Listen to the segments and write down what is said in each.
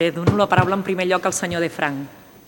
Dono la paraula en primer lloc al senyor De Frank.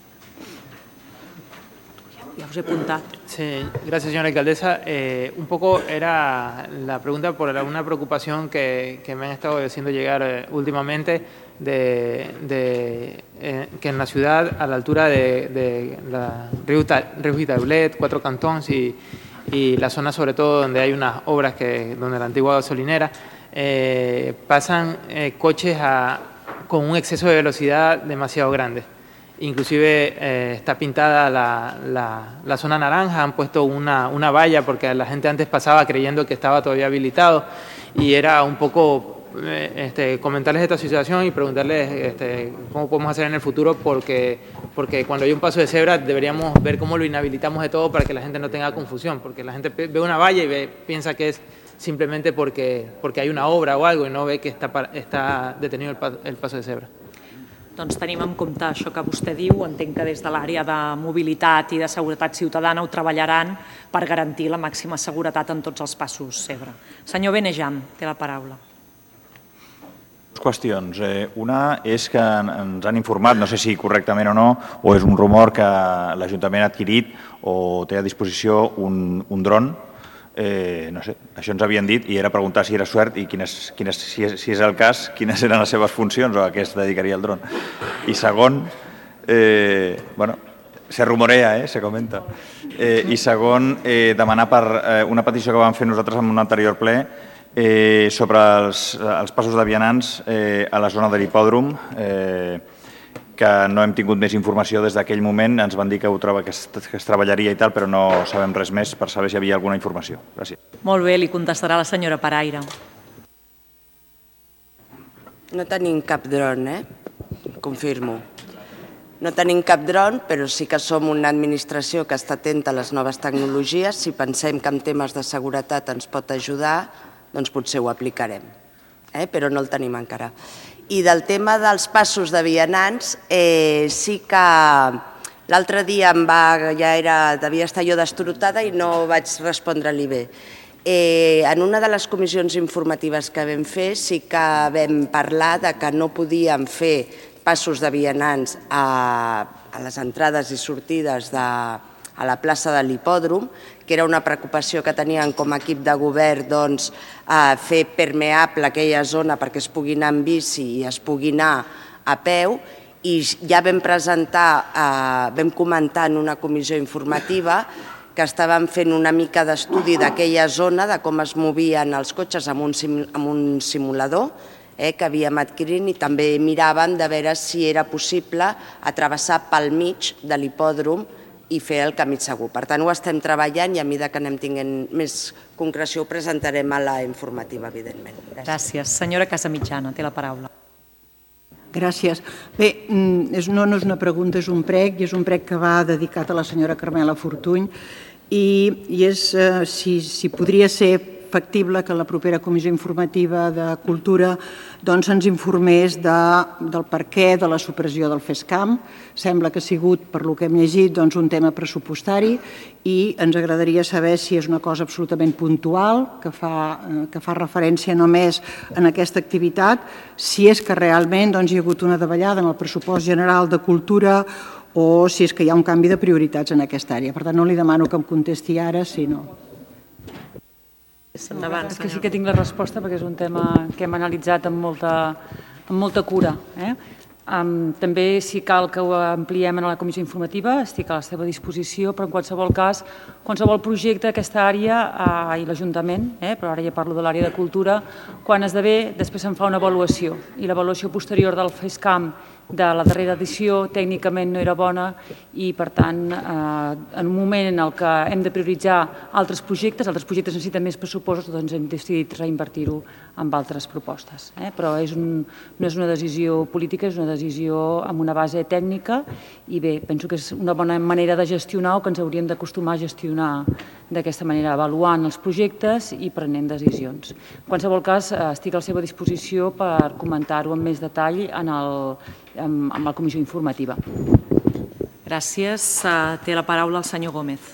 Ya os he apuntado. Sí, gracias, señora alcaldesa. Un poco era la pregunta por una preocupación que me han estado haciendo llegar últimamente que en la ciudad, a la altura de la Río Itaulet, Cuatro Cantons y la zona sobre todo donde hay unas obras donde la antigua gasolinera, pasan coches con un exceso de velocidad demasiado grande. Inclusive está pintada la zona naranja, han puesto una valla porque la gente antes pasaba creyendo que estaba todavía habilitado, y era un poco comentarles esta situación y preguntarles cómo podemos hacer en el futuro, porque cuando hay un paso de cebra deberíamos ver cómo lo inhabilitamos de todo para que la gente no tenga confusión, porque la gente ve una valla y piensa que es simplemente porque hay una obra o algo y no ve que está detenido el paso de cebra. Doncs tenim en compte això que vostè diu. Entenc que des de l'àrea de mobilitat i de seguretat ciutadana ho treballaran per garantir la màxima seguretat en tots els passos zebra. Senyor Benejam, té la paraula. Dues qüestions. Una és que ens han informat, no sé si correctament o no, o és un rumor que l'Ajuntament ha adquirit o té a disposició un dron. No sé, això ens havien dit i era preguntar si era cert i si és el cas, quines eren les seves funcions o a què es dedicaria el dron. I segon, bueno, se rumorea, se comenta. I segon, demanar per una petició que vam fer nosaltres en un anterior ple sobre els passos de vianants a la zona de l'hipòdrom, que no hem tingut més informació des d'aquell moment. Ens van dir que es treballaria i tal, però no sabem res més per saber si hi havia alguna informació. Gràcies. Molt bé, li contestarà la senyora Paraire. No tenim cap dron, confirmo. No tenim cap dron, però sí que som una administració que està atenta a les noves tecnologies. Si pensem que en temes de seguretat ens pot ajudar, doncs potser ho aplicarem, però no el tenim encara. I del tema dels passos de vianants, sí que l'altre dia devia estar jo destrotada i no vaig respondre-li bé. En una de les comissions informatives que vam fer sí que vam parlar de que no podíem fer passos de vianants a les entrades i sortides a la plaça de l'hipòdrom, que era una preocupació que tenien com a equip de govern, fer permeable aquella zona perquè es pugui anar amb bici i es pugui anar a peu, i ja vam comentar en una comissió informativa que estàvem fent una mica d'estudi d'aquella zona, de com es movien els cotxes amb un simulador que havíem adquirit, i també miràvem de veure si era possible travessar pel mig de l'hipòdrom i fer el camí segur. Per tant, ho estem treballant i a mesura que anem tinguent més concreció ho presentarem a la informativa, evidentment. Gràcies. Senyora Casamitjana, té la paraula. Gràcies. Bé, no és una pregunta, és un prec, i és un prec que va dedicat a la senyora Carmela Fortuny, i és si podria ser factible que la propera comissió informativa de Cultura ens informés del perquè de la supressió del FESCAM. Sembla que ha sigut, per lo que hem llegit, un tema pressupostari, i ens agradaria saber si és una cosa absolutament puntual, que fa referència només a aquesta activitat, si és que realment hi ha hagut una davallada en el pressupost general de Cultura o si és que hi ha un canvi de prioritats en aquesta àrea. Per tant, no li demano que em contesti ara, sinó... És que sí que tinc la resposta perquè és un tema que hem analitzat amb molta cura. També, si cal que ho ampliem en la comissió informativa, estic a la seva disposició, però en qualsevol cas, qualsevol projecte d'aquesta àrea i l'Ajuntament, però ara ja parlo de l'àrea de Cultura, quan esdevé, després se'n fa una avaluació, i l'avaluació posterior del FESCAM de la darrera edició tècnicament no era bona, i per tant en un moment en què hem de prioritzar altres projectes necessiten més pressupostos, doncs hem decidit reinvertir-ho amb altres propostes. Però no és una decisió política, és una decisió amb una base tècnica, i bé, penso que és una bona manera de gestionar, o que ens hauríem d'acostumar a gestionar d'aquesta manera, avaluant els projectes i prenent decisions. En qualsevol cas, estic a la seva disposició per comentar-ho amb més detall amb la comissió informativa. Gràcies. Té la paraula el senyor Gómez.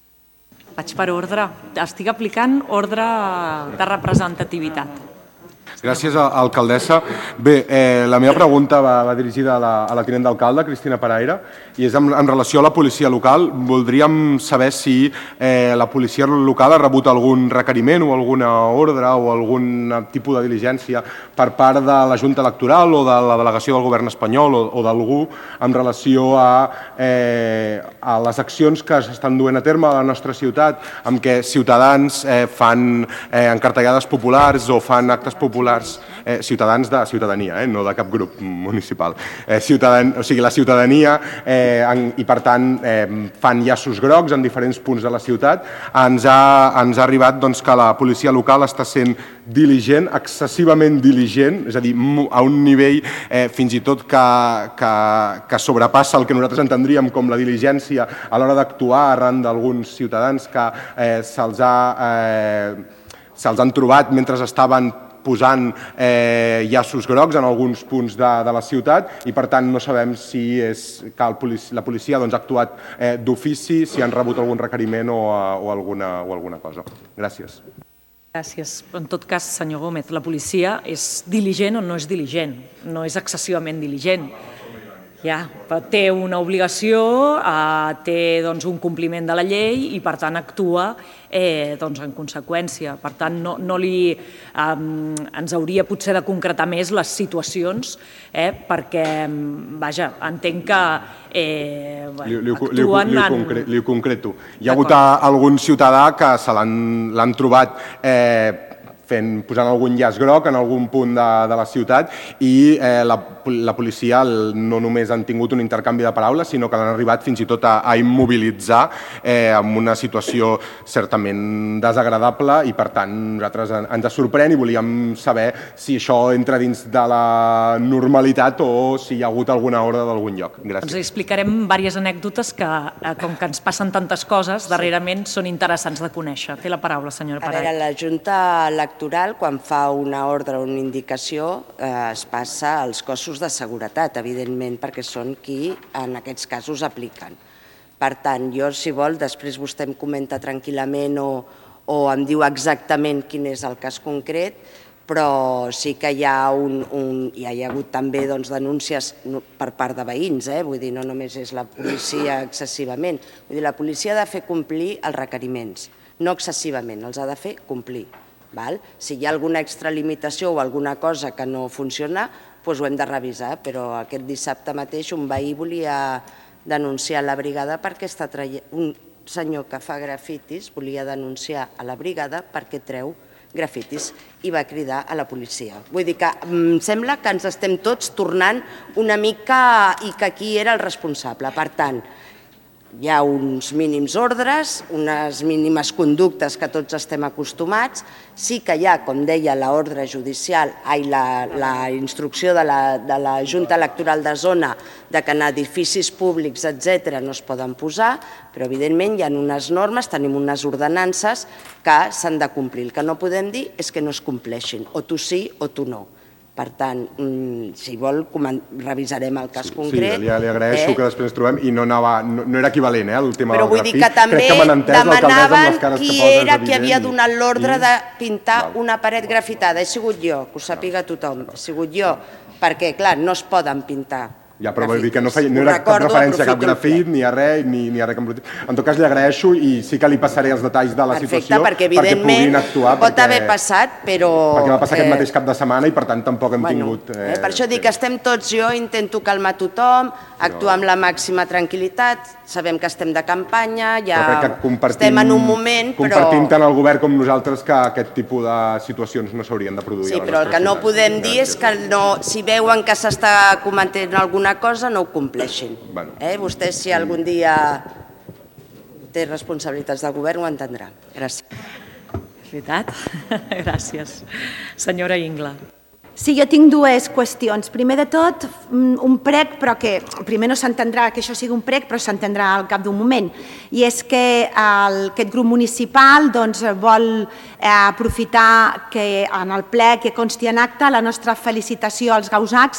Vaig per ordre. Estic aplicant ordre de representativitat. Gràcies, alcaldessa. Bé, la meva pregunta va dirigida a la tinent d'alcalde, Cristina Paraire, i és en relació a la policia local. Voldríem saber si la policia local ha rebut algun requeriment o alguna ordre o algun tipus de diligència per part de la Junta Electoral o de la delegació del govern espanyol o d'algú en relació a les accions que s'estan duent a terme a la nostra ciutat, amb què ciutadans fan encartellades populars o fan actes populars, ciutadans de ciutadania, no de cap grup municipal. O sigui, la ciutadania, i per tant fan llaços grocs en diferents punts de la ciutat. Ens ha arribat que la policia local està sent diligent, excessivament diligent, és a dir, a un nivell fins i tot que sobrepassa el que nosaltres entendríem com la diligència a l'hora d'actuar arran d'alguns ciutadans que se'ls han trobat mentre estaven posant llaços grocs en alguns punts de la ciutat i, per tant, no sabem si la policia ha actuat d'ofici, si han rebut algun requeriment o alguna cosa. Gràcies. Gràcies. En tot cas, senyor Gómez, la policia és diligent o no és diligent? No és excessivament diligent. Té una obligació, té un compliment de la llei i, per tant, actua en conseqüència. Per tant, ens hauria potser de concretar més les situacions perquè, vaja, entenc que actuen en... Li ho concreto. Hi ha hagut algun ciutadà que se l'han trobat posant algun llaç groc en algun punt de la ciutat i la policia no només han tingut un intercanvi de paraules, sinó que l'han arribat fins i tot a immobilitzar en una situació certament desagradable i, per tant, nosaltres ens sorprèn i volíem saber si això entra dins de la normalitat o si hi ha hagut alguna ordre d'algun lloc. Gràcies. Ens explicarem diverses anècdotes que, com que ens passen tantes coses, darrerament són interessants de conèixer. Té la paraula, senyora Paraire. A veure, la Junta Electoral, quan fa una ordre o una indicació, es passa als cossos de seguretat, evidentment, perquè són qui en aquests casos apliquen. Per tant, jo, si vol, després vostè em comenta tranquil·lament o em diu exactament quin és el cas concret, però sí que hi ha hagut també denúncies per part de veïns, vull dir, no només és la policia excessivament. Vull dir, la policia ha de fer complir els requeriments, no excessivament, els ha de fer complir. Si hi ha alguna extralimitació o alguna cosa que no funciona, doncs ho hem de revisar, però aquest dissabte mateix un veí volia denunciar la brigada perquè un senyor que fa grafitis volia denunciar a la brigada perquè treu grafitis i va cridar a la policia. Vull dir que em sembla que ens estem tots tornant una mica i que aquí era el responsable. Per tant, hi ha uns mínims ordres, unes mínimes conductes que tots estem acostumats. Sí que hi ha, com deia, l'ordre judicial, la instrucció de la Junta Electoral de Zona de que en edificis públics, etc., no es poden posar, però evidentment hi ha unes normes, tenim unes ordenances que s'han de complir. El que no podem dir és que no es compleixin, o tu sí o tu no. Per tant, si vol, revisarem el cas concret. Sí, li agraeixo que després ens trobem i no era equivalent, el tema del grafit. Però vull dir que també demanaven qui era qui havia donat l'ordre de pintar una paret grafitada. He sigut jo, que ho sàpiga tothom. He sigut jo, perquè, clar, no es poden pintar. Ja, però vull dir que no era cap referència a cap grafit, ni a res, ni a res que em bruti. En tot cas, li agraeixo i sí que li passaré els detalls de la situació perquè puguin actuar. Pot haver passat, però... Perquè va passar aquest mateix cap de setmana i, per tant, tampoc hem tingut... Per això dic que estem tots, jo intento calmar tothom, actuar amb la màxima tranquil·litat, sabem que estem de campanya, ja estem en un moment, però... Compartim tant el govern com nosaltres que aquest tipus de situacions no s'haurien de produir. Sí, però el que no podem dir és que si veuen que s'està cometent alguna cosa, no ho compleixin. Vostè, si algun dia té responsabilitats de govern, ho entendrà. Gràcies. És veritat? Gràcies. Senyora Ingla. Sí, jo tinc dues qüestions. Primer de tot, un prec, però que primer no s'entendrà que això sigui un prec, però s'entendrà al cap d'un moment. I és que aquest grup municipal vol aprofitar que en el ple que consti en acte la nostra felicitació als gausacs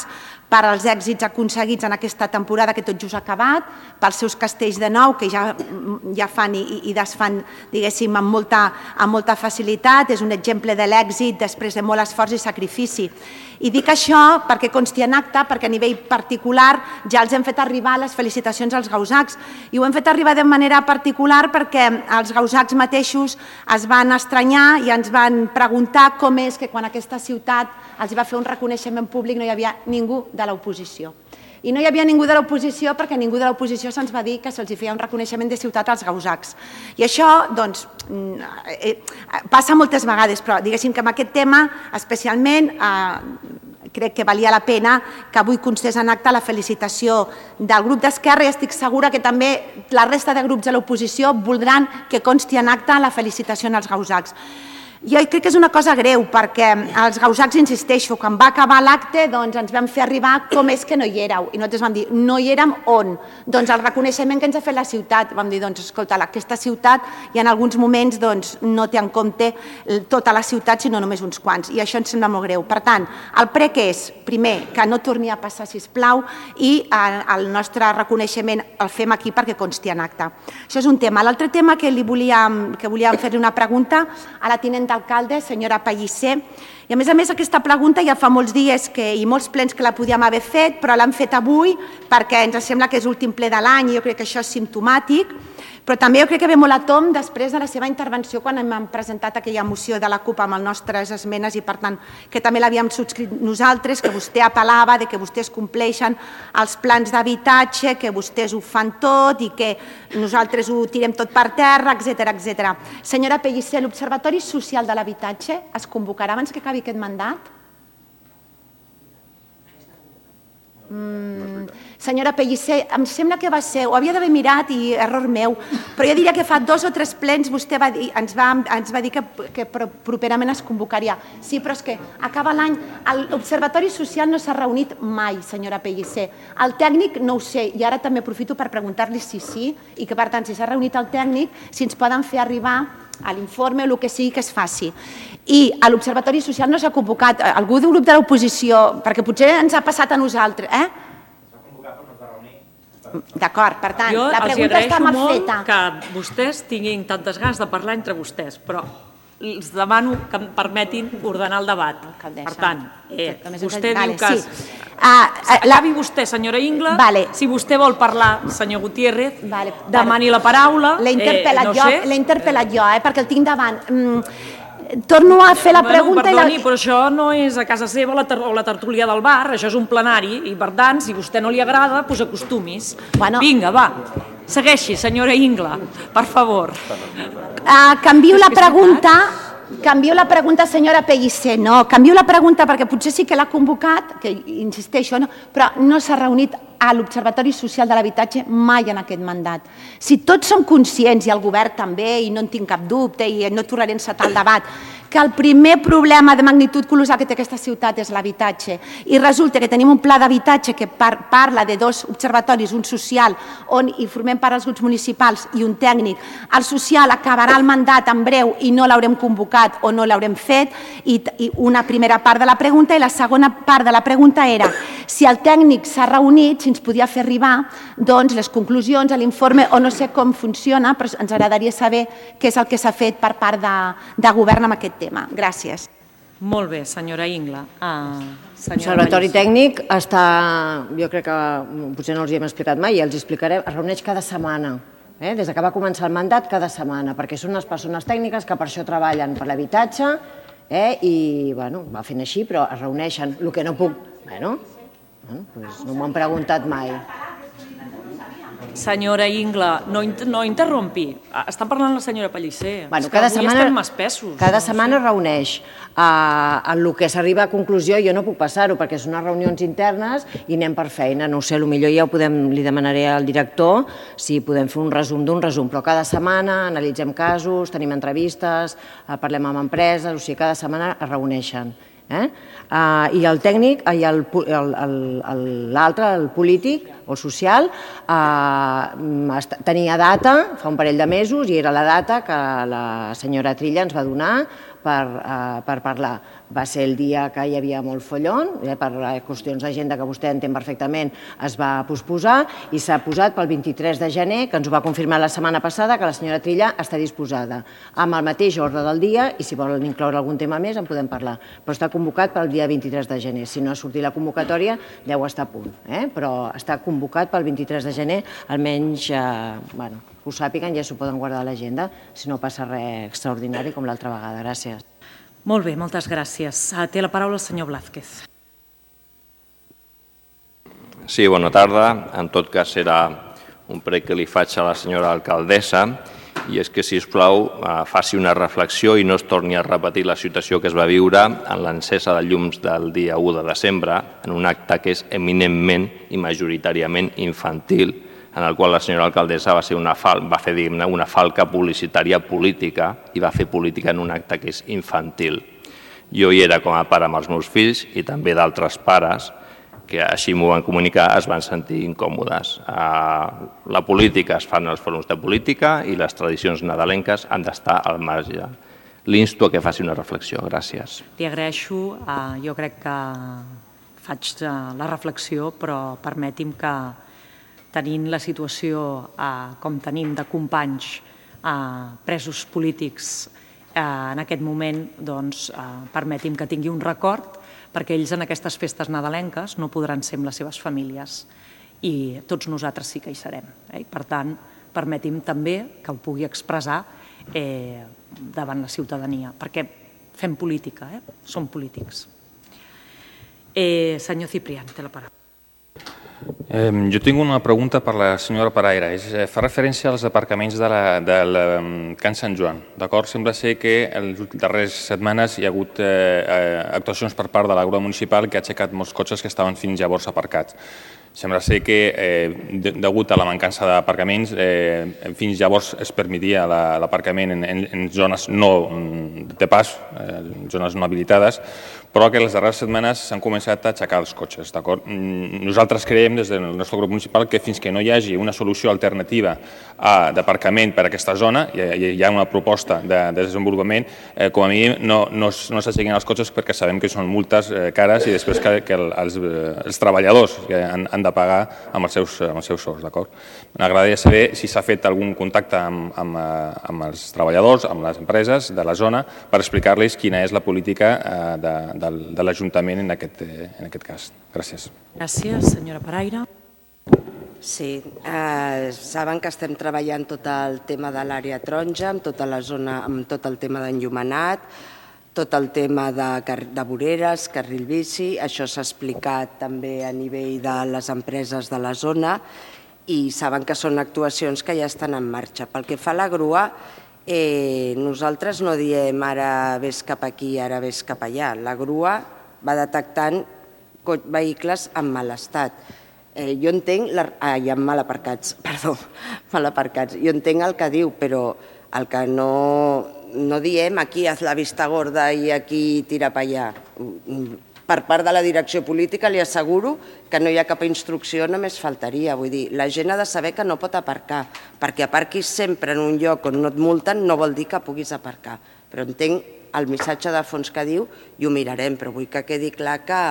per als èxits aconseguits en aquesta temporada que tot just ha acabat, pels seus castells de nou que ja fan i desfan, diguéssim, amb molta facilitat. És un exemple de l'èxit després de molt esforç i sacrifici. I dic això perquè consti en acte, perquè a nivell particular ja els hem fet arribar les felicitacions als gausacs. I ho hem fet arribar de manera particular perquè els gausacs mateixos es van estranyar i ens van preguntar com és que quan aquesta ciutat els va fer un reconeixement públic no hi havia ningú de l'oposició. I no hi havia ningú de l'oposició perquè ningú de l'oposició se'ns va dir que se'ls feia un reconeixement de ciutat als gausacs. I això, doncs, passa moltes vegades, però diguéssim que en aquest tema, especialment, crec que valia la pena que avui constés en acte la felicitació del grup d'Esquerra i estic segura que també la resta de grups de l'oposició voldran que consti en acte la felicitació als gausacs. Jo crec que és una cosa greu perquè els gausacs, insisteixo, quan va acabar l'acte ens vam fer arribar com és que no hi éreu i nosaltres vam dir, no hi érem on? Doncs el reconeixement que ens ha fet la ciutat. Vam dir, doncs escolta, aquesta ciutat i en alguns moments no té en compte tota la ciutat sinó només uns quants i això ens sembla molt greu. Per tant, el prec és, primer, que no torni a passar, sisplau, i el nostre reconeixement el fem aquí perquè consti en acte. Això és un tema. L'altre tema que volíem fer-li una pregunta a la tinent d'alcalde, senyora Pellicer, i a més aquesta pregunta ja fa molts dies i molts plens que la podíem haver fet, però l'hem fet avui perquè ens sembla que és l'últim ple de l'any i jo crec que això és simptomàtic, però també jo crec que ve molt a tomb després de la seva intervenció quan hem presentat aquella moció de la CUP amb les nostres esmenes i per tant que també l'havíem subscrit nosaltres, que vostè apel·lava que vostès compleixen els plans d'habitatge, que vostès ho fan tot i que nosaltres ho tirem tot per terra, etc. Senyora Pellicer, l'Observatori Social de l'Habitatge es convocarà abans que acabi aquest mandat? Senyora Pellicer, em sembla que va ser, ho havia d'haver mirat i error meu, però jo diria que fa 2 o 3 plens vostè ens va dir que properament es convocaria. Sí, però és que acaba l'any, l'Observatori Social no s'ha reunit mai, senyora Pellicer. El tècnic no ho sé, i ara també aprofito per preguntar-li si sí, i que per tant, si s'ha reunit el tècnic, si ens poden fer arribar a l'informe o el que sigui que es faci. I a l'Observatori Social no s'ha convocat algú del grup de l'oposició, perquè potser ens ha passat a nosaltres, D'acord, per tant, la pregunta està mal feta. Jo els agraeixo molt que vostès tinguin tantes ganes de parlar entre vostès, però els demano que em permetin ordenar el debat. Per tant, vostè diu que... Acabi vostè, senyora Ingla, si vostè vol parlar, senyor Gutiérrez, demani la paraula. L'he interpel·lat jo, perquè el tinc davant. Torno a fer la pregunta... Perdoni, però això no és a casa seva o la tertúlia del bar, això és un plenari i, per tant, si a vostè no li agrada, doncs acostumis. Vinga, va, segueixi, senyora Ingla, per favor. Canvio la pregunta, senyora Pellicer. No, canvio la pregunta perquè potser sí que l'ha convocat, que insisteixo, però no s'ha reunit a l'Observatori Social de l'Habitatge mai en aquest mandat. Si tots som conscients, i el govern també, i no en tinc cap dubte, i no tornaré a encetar el debat, que el primer problema de magnitud colossal que té aquesta ciutat és l'habitatge, i resulta que tenim un pla d'habitatge que parla de 2 observatoris, un social, on hi formem part els grups municipals, i un tècnic. El social acabarà el mandat en breu i no l'haurem convocat o no l'haurem fet, i una primera part de la pregunta, i la segona part de la pregunta era si el tècnic s'ha reunit, si ens podia fer arribar les conclusions a l'informe, o no sé com funciona, però ens agradaria saber què és el que s'ha fet per part de govern amb aquest tema. Gràcies. Molt bé, senyora Ingla. L'Observatori Tècnic està, jo crec que potser no els hi hem explicat mai, i els explicarem, es reuneix cada setmana. Des que va començar el mandat, cada setmana, perquè són unes persones tècniques que per això treballen per l'habitatge i va fent així, però es reuneixen. El que no puc... no m'ho han preguntat mai. Senyora Ingla, no interrompi. Està parlant la senyora Pellicer. Cada setmana es reuneix. En el que s'arriba a conclusió jo no puc passar-ho perquè són unes reunions internes i anem per feina. No ho sé, potser ja li demanaré al director si podem fer un resum d'un resum, però cada setmana analitzem casos, tenim entrevistes, parlem amb empreses, o sigui, cada setmana es reuneixen. I el tècnic, l'altre, el polític o social, tenia data fa un parell de mesos i era la data que la senyora Trilla ens va donar per parlar. Va ser el dia que hi havia molt follon, per qüestions d'agenda que vostè entén perfectament, es va posposar i s'ha posat pel 23 de gener, que ens ho va confirmar la setmana passada, que la senyora Trilla està disposada, amb el mateix ordre del dia, i si volen incloure algun tema més en podem parlar, però està convocat pel dia 23 de gener. Si no ha sortit la convocatòria, deu estar a punt, però està convocat pel 23 de gener, almenys, que ho sàpiguen, ja s'ho poden guardar a l'agenda, si no passa res extraordinari com l'altra vegada. Gràcies. Molt bé, moltes gràcies. Té la paraula el senyor Blázquez. Sí, bona tarda. En tot cas, serà un prec que li faig a la senyora alcaldessa, i és que, si us plau, faci una reflexió i no es torni a repetir la situació que es va viure en l'encesa de llums del dia 1 de desembre, en un acte que és eminentment i majoritàriament infantil, en el qual la senyora alcaldessa va fer una falca publicitària política i va fer política en un acte que és infantil. Jo hi era com a pare amb els meus fills i també d'altres pares que així m'ho van comunicar, es van sentir incòmodes. La política es fa en els fòrums de política i les tradicions nadalenques han d'estar al marge. L'insto a que faci una reflexió. Gràcies. Li agraeixo. Jo crec que faig la reflexió, però permeti'm que tenint la situació com tenim de companys presos polítics en aquest moment, doncs permeti'm que tingui un record, perquè ells en aquestes festes nadalenques no podran ser amb les seves famílies i tots nosaltres sí que hi serem. Per tant, permeti'm també que ho pugui expressar davant la ciutadania, perquè fem política, som polítics. Senyor Ciprián, té la paraula. Jo tinc una pregunta per la senyora Paraire. Fa referència als aparcaments del Can Sant Joan. Sembla ser que en les darreres setmanes hi ha hagut actuacions per part de la grua municipal que ha aixecat molts cotxes que estaven fins llavors aparcats. Sembla ser que, degut a la mancança d'aparcaments, fins llavors es permetia l'aparcament en zones no de pas, zones no habilitades, però que les darreres setmanes s'han començat a aixecar els cotxes. Nosaltres creiem des del nostre grup municipal que fins que no hi hagi una solució alternativa d'aparcament per a aquesta zona, hi ha una proposta de desenvolupament, com a mínim no s'aixequin els cotxes perquè sabem que són multes cares i després que els treballadors han de pagar amb els seus sous. M'agradaria saber si s'ha fet algun contacte amb els treballadors, amb les empreses de la zona, per explicar-los quina és la política de l'Ajuntament en aquest cas. Gràcies. Gràcies, senyora Paraire. Sí, saben que estem treballant tot el tema de l'àrea taronja, amb tota la zona, amb tot el tema d'enllumenat, tot el tema de voreres, carril bici, això s'ha explicat també a nivell de les empreses de la zona i saben que són actuacions que ja estan en marxa. Pel que fa a la grua, nosaltres no diem ara vés cap aquí, ara vés cap allà. La grua va detectant vehicles en mal estat. Jo entenc, mal aparcats, perdó, mal aparcats. Jo entenc el que diu, però el que no diem aquí haz la vista gorda i aquí tira per allà. Per part de la direcció política li asseguro que no hi ha cap instrucció, només faltaria. Vull dir, la gent ha de saber que no pot aparcar, perquè aparquis sempre en un lloc on no et multen no vol dir que puguis aparcar. Però entenc el missatge de fons que diu i ho mirarem, però vull que quedi clar que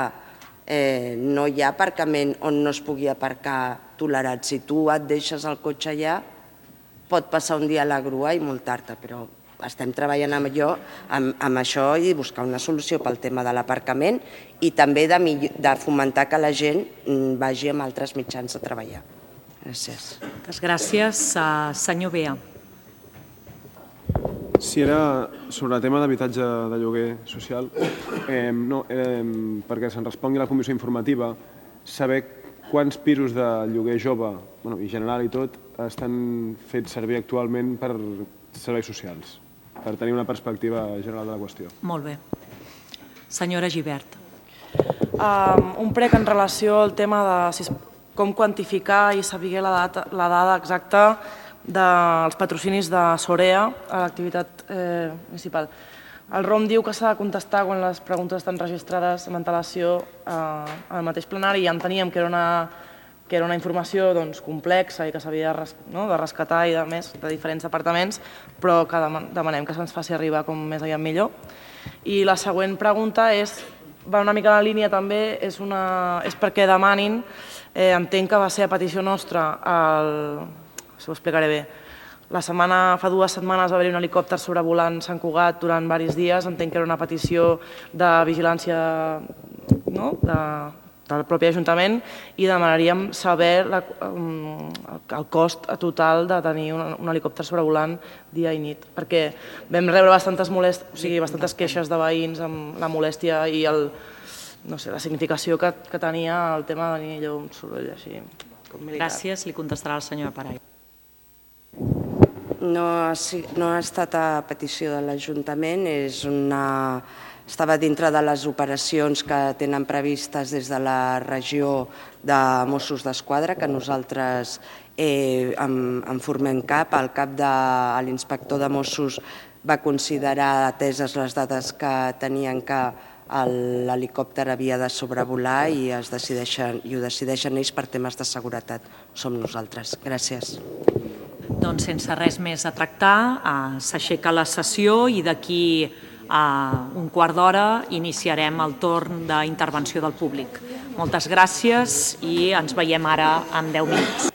no hi ha aparcament on no es pugui aparcar tolerat. Si tu et deixes el cotxe allà, pot passar un dia a la grua i multar-te, però estem treballant amb això i buscar una solució pel tema de l'aparcament i també de fomentar que la gent vagi amb altres mitjans a treballar. Gràcies. Moltes gràcies. Senyor Bea. Si era sobre el tema d'habitatge de lloguer social, perquè se'n respongui la comissió informativa, saber quants pisos de lloguer jove, i general i tot, estan fets servir actualment per serveis socials, per tenir una perspectiva general de la qüestió. Molt bé. Senyora Gibert. Un prec en relació al tema de com quantificar i saber la dada exacta dels patrocinis de Sorea a l'activitat municipal. El ROM diu que s'ha de contestar quan les preguntes estan registrades amb antelació al mateix plenari i enteníem que que era una informació complexa i que s'havia de rescatar i de més de diferents departaments, però que demanem que se'ns faci arribar com més aviat millor. I la següent pregunta va una mica en la línia també, és perquè demanin, entenc que va ser a petició nostra, si ho explicaré bé, fa 2 setmanes va haver-hi un helicòpter sobrevolant Sant Cugat durant diversos dies, entenc que era una petició de vigilància del propi Ajuntament i demanaríem saber el cost total de tenir un helicòpter sobrevolant dia i nit, perquè vam rebre bastantes queixes de veïns amb la molèstia i la significació que tenia el tema de tenir un soroll així com militar. Gràcies. Li contestarà la senyora Paraire. No ha estat a petició de l'Ajuntament, estava dintre de les operacions que tenen previstes des de la regió de Mossos d'Esquadra, que nosaltres en formem cap. El cap de l'inspector de Mossos va considerar, ateses les dades que tenien, que l'helicòpter havia de sobrevolar i ho decideixen ells per temes de seguretat. Som nosaltres. Gràcies. Doncs sense res més a tractar, s'aixeca la sessió i d'aquí a un quart d'hora iniciarem el torn d'intervenció del públic. Moltes gràcies i ens veiem ara en 10 minuts.